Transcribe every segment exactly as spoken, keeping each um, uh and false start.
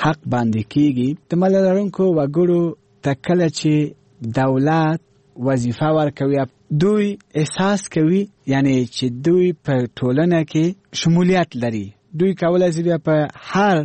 حق باندې کیږي. د مالیه لرونکو وګړو ته کله چې دولت وظیفه ورکوي دوی احساس کوي یعنی چې دوی په ټولنه کې شمولیت لري. دوی کولای شي په هر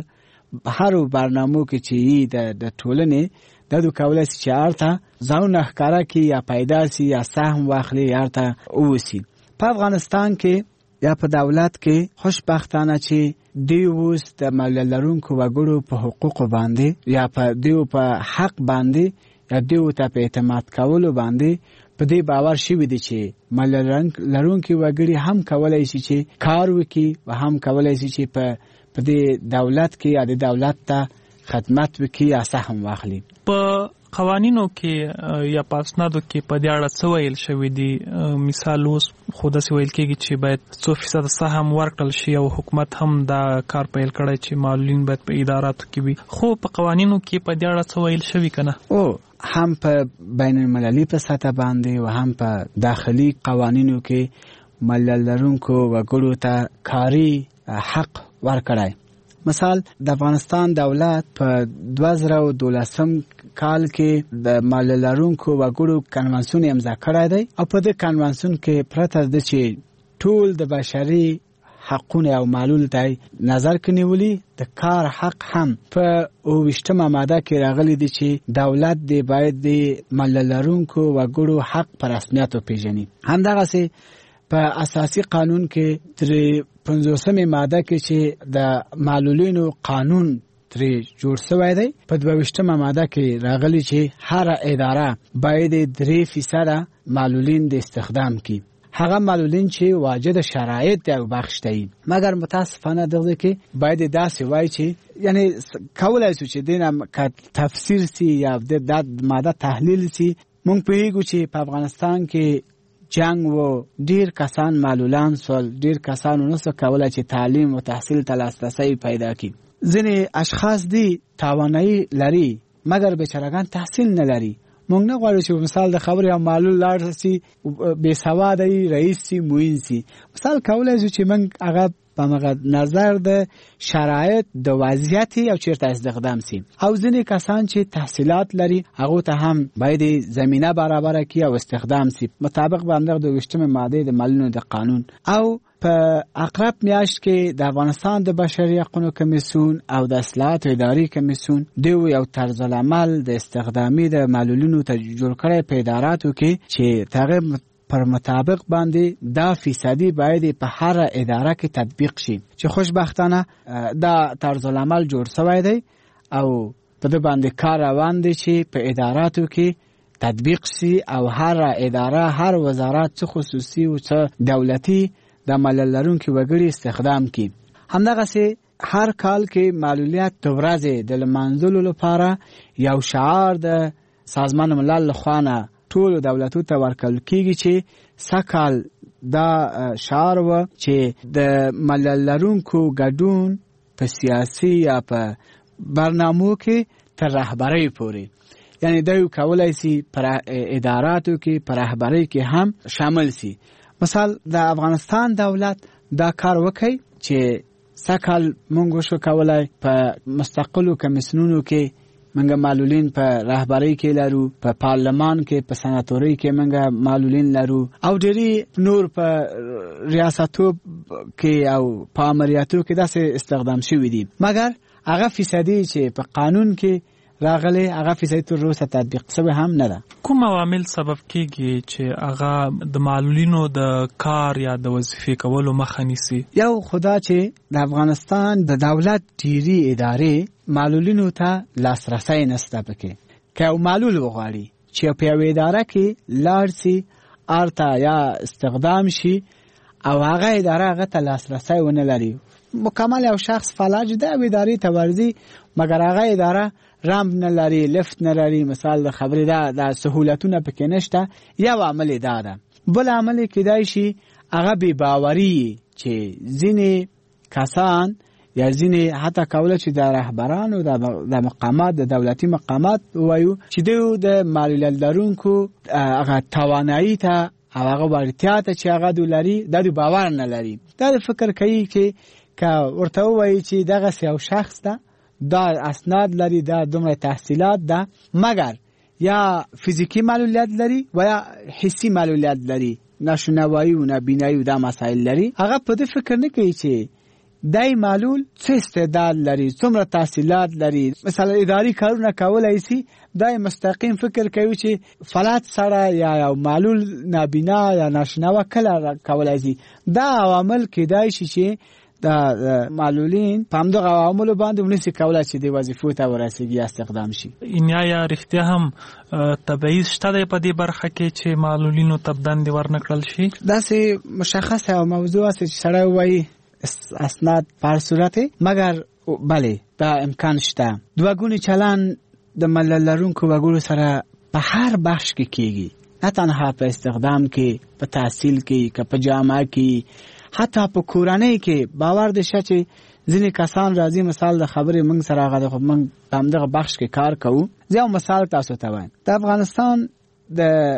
هر برنامه کې چې د د ټولنې د دوی کولای شي چې ارته ځاونه ښکارا کې یا پیدا شي یا سهم واخلي یا ارته اوسي. په افغانستان کې یا په دولت کې خوشبختانه چې دی اوس د مالیه لرونکو وګړو په حقوق باندې یا په دیو په حق باندې یا دیو ته په اعتماد کولو باندې په دې باور شوی دی چې مالیه لرونکي وګړي هم کولای شي چې کار وکړي او هم کولای شي چې په په دې دولت کې یا د دولت ته خدمت وکړي یا سهم واخلي. په قوانینو کې یا پاسنادو کې په دې اړه څه ویل شوی دی؟ مثال اوس خو داسې ویل کېږي چې باید څو فیصد سهم ورکړل شي او حکومت هم دا کار پیل کړی چې معلولین باید په اداراتو کې وي. خو په قوانینو کې په دې اړه څه ویل شوی که نه؟ او هم په بین المللي په سطح باندې او هم په داخلي قوانینو کې مالیه لرونکو وګړو ته کاري حق ورکړی. مثال د افغانستان دولت په دوه زره او دولسم کال کې د مالیه لرونکو وګړو کنوانسیون امضا کړی دی او په دې کنوانسیون کې پرته د چې ټول د بشري حقونه او معلول ته نظر کې نیولي د کار حق هم په اوویشتمه ماده کې راغلی دی چې دولت دی باید د مالیه لرونکو وګړو حق په رسمیت وپیژني. همدغسې په اساسي قانون کې تر پنځوسمه ماده کې چې د معلولینو قانون ترې جوړ شوی دی په دویشتمه ماده کې راغلی چې هر اداره باید درې فیصد معلولین د استخدام کړي. هغه معلولین چې واجد شرایط دی بخش دی، مګر متاسفانه دغه کې باید داسې وای چې یعنی کولای شو چې دینه تفسیر سی یا د ماده تحلیل سی. مونږ پیګو چې په افغانستان کې جنگ و ډیر کسان معلولان سول، ډیر کسان نو څه کولای چې تعلیم او تحصیل ته لاسرسی پیدا کړي. ځینې اشخاص دي توانایی لري مګر بیچارهګان تحصیل نه لري. مونږ نه غواړو چې مثال د خبرې او معلول لاړ سي بے سواد ای رئیس سي موین سي. مثال کولای چې مونږ هغه په مغه نظر د شرایط د وضعیت او چیرته استخدام سي. او ځینې کسان چې تحصیلات لري هغه ته هم باید زمينه برابر کړي او استخدام سي مطابق باندې د وشتمه ماده د معلولینو د قانون. او په اقرب میاشت کې د افغانستان د بشري حقوقو کمیسیون او د اصلاحات اداري کمیسیون د یو طرز العمل د استخدامي د معلولینو ته جوړ کړی په اداراتو کې چې تغیر پر مطابق باندې دا فیصدی باید په هر اداره کې تطبیق شي. چې خوشبختانه دا طرز العمل جوړ شوی دی او په دې باندې کار روان دی چې په اداراتو کې تطبیق شي او هر اداره هر وزارت څه خصوصي او څه دولتي د مالیه لرونکو وګړي استخدام کړي. همدغسې هر کال کې معلولیت د ورځې د لمانځلو لپاره یو شعار د سازمان ملل لخوا ټول دولتو ته ورکول کیږي چې سکال دا شعار و چې د مالیه لرونکو ګډون په سیاسي یا په برنامو کې تر رهبرۍ پورې، یعنی دا یو کولای شي پر اداراتو کې پر رهبرۍ کې هم شامل شي. مثال د افغانستان دولت دا کار وکړي چې سکال مونږ شو کولای په مستقلو کمیسیونونو کې منګه معلولین په رهبرۍ کې لرو، په پارلمان کې په سناتورۍ کې منګه معلولین لرو او ډېری نور په ریاستو کې او په امریاتو کې داسې استخدام شوي دي. مګر هغه فیصدي چې په قانون کې راغلي هغه فیصدي تر اوسه تطبیق شوی هم نه ده. کوم عوامل سبب کیږي چې هغه د معلولینو د کار یا د وظیفې کولو مخه نیسي؟ یو خدا چې د افغانستان د دولت ډیری ادارې معلولینو ته لاسرسی نشته. پکې که یو معلول وغواړي چې په یوه اداره کې لاړ شي ارته یا استخدام شي او هغه اداره هغه ته لاسرسی ونه لري، مکمل یو شخص فلج د ادارې ته ورځي مګر هغه اداره رامپ نه لري، لفت نه لري، مثال د خبرې دا د سهولتونه پکې نشته. یو عمل دا ده. بل عمل کېدای شي هغه بې باوري چې ځینې کسان یا ځینې حتی کوله چې د رهبرانو د مقامات د دولتي مقامات وایو چې دوی د معلولیت لرونکو هغه توانایي ته او هغه وړتیا ته چې هغه دوی لري دا دوی باور نه لري. دا د فکر کوي چې که ورته ووایي چې دغسې یو شخص ده دا اسناد لري، دا دومره تحصیلات ده، مگر یا فیزیکی معلولیت لري و یا حسی معلولیت لري، ناشنوایی و نابینایی و دا مسائل لري. هغه په دې فکر نه کوي چې دای معلول څه استعداد لري، څومره تحصیلات لري. مثلا اداري کارونه کولای شي، دای مستقیم فکر کوي چې فلات سره یا یو معلول نابینا یا ناشنوا کله کولای شي. دا عوامل کېدای شي چې دا معلولین په همدغه عواملو باندې ونسي کولای شي د وظیفو ته ورسیږي یا استخدام شي. یا رښتیا هم تبعیض شته دی په دې برخه کې چې معلولینو ته دندې ورنکړل شي؟ داسې مشخصه او موضوع است چې سړی وایي اسناد پر صورت، مگر بله دا امکان شته. دوه ګونی چلن د ملل لرونکو وګړو سره په هر بخش کې کیږي، نه تنها په استخدام کې، په تحصیل کې، که په جامعه کې، حتی په کورنۍ کې. باور دې شه چې ځینې کسان راځي، مثال د خبرې موږ سره هغه خو موږ په همدغه بخش کې کار کوو. زه یو مثال تاسو ته وایم. د افغانستان د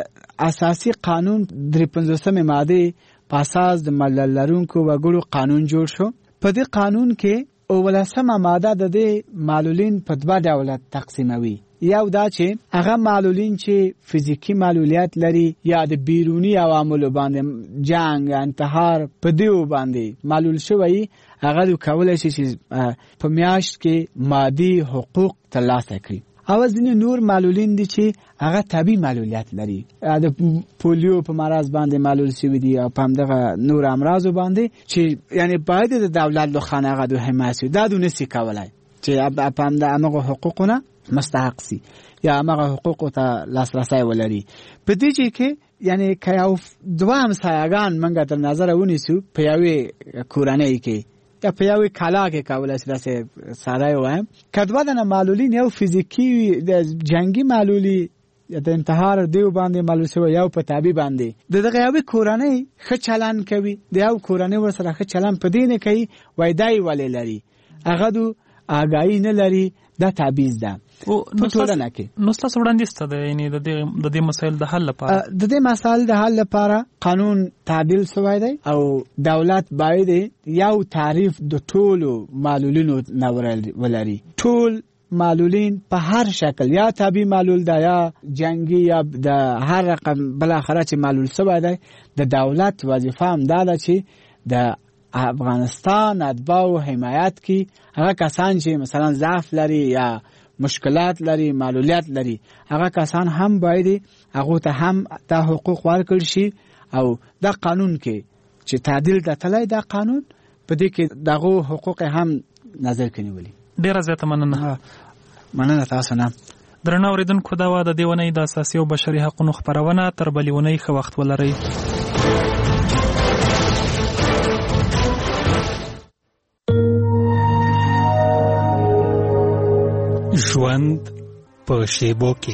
اساسي قانون درې پنځوسمې ماده په اساس د ملل لرونکو وګړو قانون جوړ شو. په دې قانون کې اولسمه ماده د دې معلولین په دوه ډوله تقسیموي. یو دا چې هغه معلولین چې فزیکی معلولیت لري یا د بیرونی عواملو باندې، جنگ، انتحار، په دیو باندې معلول شوی، هغه کولای شي چې په میاشت کې مادي حقوق ترلاسه کړي. او ځینې نور معلولین دي چې هغه طبي معلولیت لري، د پولیو په مرض باندې معلول شوی دي او په همدغه نور امراض باندې چې یعنی باید د دولت له خانه هغه د حمایت دا دونه سي کولای چې په همدغه حقوقونه مستحق سي یا هغه حقوق ته لاسرسي ولري. په دې کې یعنی که یو دوه همسایگان منګه تر نظر ونیسو په یوې کورنۍ کې یا په یوې کلا کې کولای شي داسې ساده وایم، که دوه دنه معلولین، یو فزیکی د جنگي معلولي یا د انتحار دیو باندې معلول شوی، یو په طبي باندې، د دغه یوې کورنۍ ښه چلن کوي، د یو کورنۍ ورسره ښه چلن په دې نه کوي وای دای ولې لري، هغه دو آګاهي نه لري، دا تبعیض ده په ټولنه کې. نو ستاسو وړاندیز څه دی یعنې د دې د دې مسایل د حل لپاره؟ د دې مسایل د حل لپاره قانون تعدیل شوی دی او دولت باید یو تعریف د ټولو معلولینو نه ولري. ټول معلولین په هر شکل، یا طبي معلول ده یا جنگي یا د هر رقم بالاخره چې معلول شوی دی، د دولت وظیفه هم دا ده چې د افغانستان اتباع حمایت کی هغه کسان چې مثلا ضعف لري یا مشکلات لري، معلولیت لري، هغه کسان هم باید هغه ته هم د حقوق ورکړي شي. او دا قانون کې چې تعدیل د تلای دا قانون په دې کې دغه حقوق هم نظر کې نیولي. ډیره زیاته مننه. مننه تاسو نه. درنو اوریدونکو، دا و د دې ونې د اساسي او بشري حقوقو خبرونه. تر بلې ونې ښه وخت ولرئ. ژوند په شیبو کې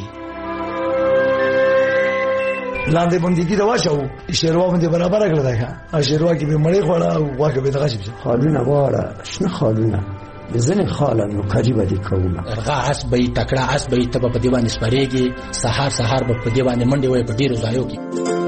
لاندې باندې کې دا واچو شیروا باندې برابر کړل دا شیروا کې به مړې خوړه او واګه به دغه شي خالونه واړه شنه خالونه ځنې خالونه قریبه دي کومه ارغا اس به تکړه اس به ته په دیوان سپریږي، سحر سحر په دیوان منډي وای په ډیرو ځایو کې.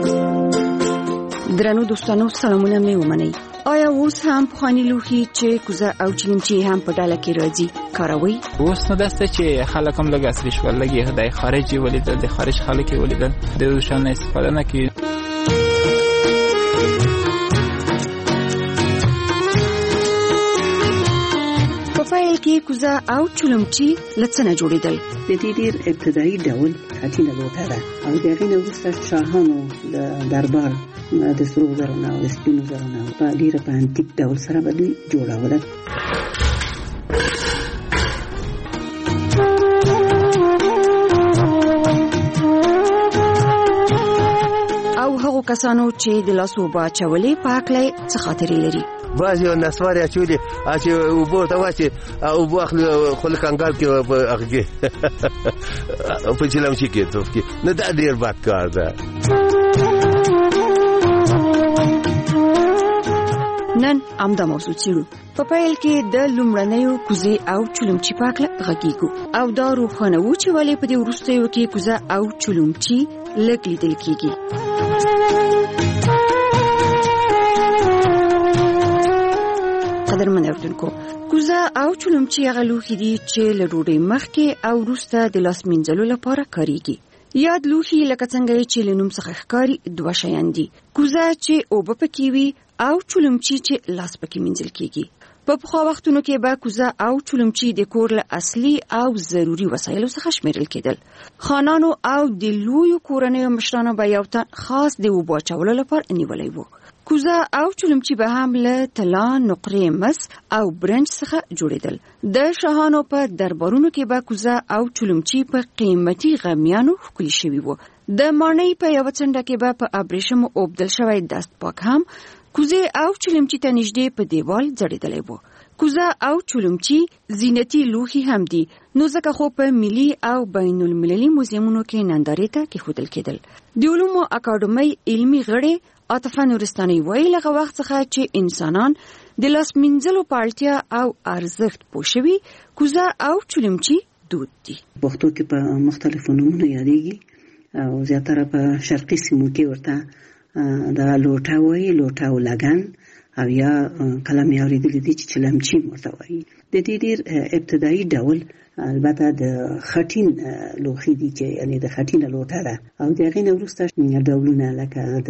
درنو دوستانو، سلامونه مې ومنئ. آیا اوس هم پخواني لوښي چې کوزه او چیمچي هم په ډله کې راځي کاروئ؟ اوس نو داسته چې خلک هم لږ عصري شول، لږ د خارجي ولیدل، د خارج خلک یې ولیدل، د دې شان استفاده نه کوي. په فایل کې کوزه او چلمچي له څه نه جوړېدل؟ د دې ډېر ابتدایي ډول خټینه لوټه ده او د هغې نه وروسته شاهانو د دربار د سرو زرو نه او د سپینو زرو نه په ډېره په انتیک ډول سره به دوی جوړوله. او هغو کسانو چې د لاسو اوبه اچولې په هکله څه خاطرې لري؟ بعض یو نسوار اچولې چې اوبو ته واچي اوبو اخلي خو لکه انګار کې هغه کې په چلمچي کې توف کې نه، دا ډېر بد کار ده. نن همدا موضوع څېړو. په پیل کې د لومړنیو کوزې او چلمچي په هکله غږېږو او دا روښانوو چې ولې په دې وروستیو کې کوزه او چلمچي لږ لیدل کېږي. قدرمن اوریدونکو، کوزه او چلمچي هغه لوښي دي چې له ډوډۍ مخکې او وروسته د لاس مینځلو لپاره کارېږي. یاد لوښي لکه څنګه چې له نوم څخه ښکاري دوه شیان دي: کوزه چې اوبه پکې وي او چلمچي چې لاس پکې مینځل کېږي. په پخوا وختونو کې به کوزه او چلمچي د کور له اصلي او ضروري وسایلو څخه شمیرل کېدل. خانانو او د لویو کورنیو مشرانو به یو تن خاص د اوبو اچولو لپاره نیولی و. کوزه او چلمچي به هم له طلا، نقرې، مس او برنج څخه جوړېدل. د شاهانو په دربارونو کې به کوزه او چلمچي په قیمتي غمیانو ښکلي شوي وو. د ماڼۍ په یوه څنډه کې به په ابریشمو اوبدل شوی دست پاک هم کوزه او چلمچي ته نږدې په دیوال ځړېدلی و. کوزه او چلمچي زینتي لوښي هم دي، نو ځکه خو په ملي او بین المللي موزیمونو کې نندارې ته کېښودل کېدل. د علومو اکاډمۍ علمي غړي عاطفه نورستاني وایي لغه وخت څخه چې انسانان د لاس مینځلو په اړتیا او ارزښت پوه شوي، کوزه او چلمچي دود دي. پښتو کې په مختلفو نومونو یادېږي او زیاتره په شرقي سیمو کې ورته دا لوټه وایي، لوټه او لګن، او یا کله مې اورېدلي دي چې چلمچي ورته وایي. د دې ډېر ابتدایي ډول البته د خټین لوښي دي چې یعنې د خټینه لوټه ده او د هغې نه وروسته ډولونه لکه د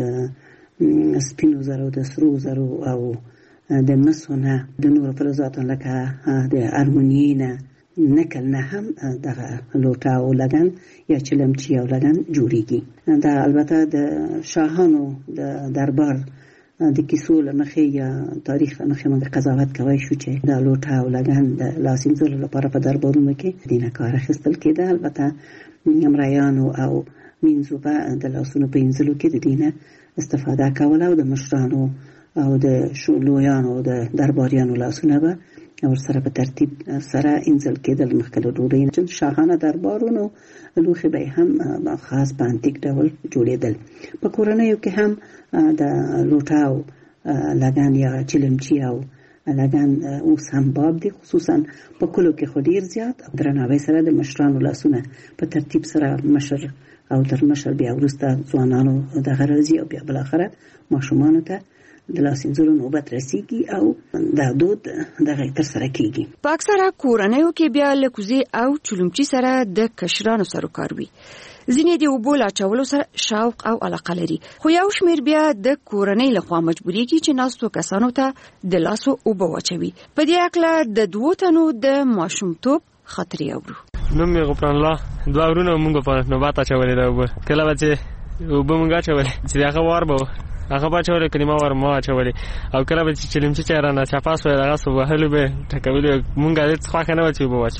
سپینو زرو، د سرو زرو او د مسو نه، د نورو فلزاتو لکه د المونیې نه، نکل نه هم دغه لوټه او لګن یا چلمچي او لګن جوړیږي. دا البته د شاهانو د دربار د کیسو له مخې یا تاریخ له مخې موږ قضاوت کولی شو چې دا لوټه او لګن د لاس مینځلو لپاره په دربارونو کې دینه کار اخیستل کېده. البته مریانو او مینځو به د لاسونو په مینځلو کې د دینه استفاده کوله او د مشرانو او د لویانو او د درباریانو لاسونه به ورسره په ترتیب سره انځل کېدل مخکې له ډوډۍ نه. شاهانه دربارونو لوښي به هم خاص په انتیک ډول جوړېدل. په کورنیو کې هم د لوټه او لګن یا چلمچي او لګن اوس هم باب دي، خصوصا په کلو کې خو ډېر زیات او درناوی سره د مشرانو لاسونه په ترتیب سره مشر او تر مشر بیا وروسته ځوانانو دغه راځي او بیا بالاخره ماشومانو ته د لاس مینځلو نوبت رسیږي او دا دود دغه ترسره کېږي. په اکثره کورنیو کې بیا له کوزې او چلمچي سره د کشرانو سروکار وي. ځینې د اوبو له اچولو سره شوق او علاقه لري، خو یو شمېر بیا د کورنۍ لخوا مجبوریږي چې ناستو کسانو ته د لاسو اوبه واچوي. په دې هکله د دوو تنو د ماشومتوب خاطرې اورو. نوم یې غفران الله، دوه ورونه مونږ په نوبت اچولې ده اوبه. کله به چې اوبه مونږ اچولې چې هغه وار به هغه به اچولې کلمه وار ما اچولې، او کله به چې چلمچي چې رانه چپاس وی دغه سو وهلو به ټکولې. مونږ هېڅ خوښه نه وه چې اوبه واچو.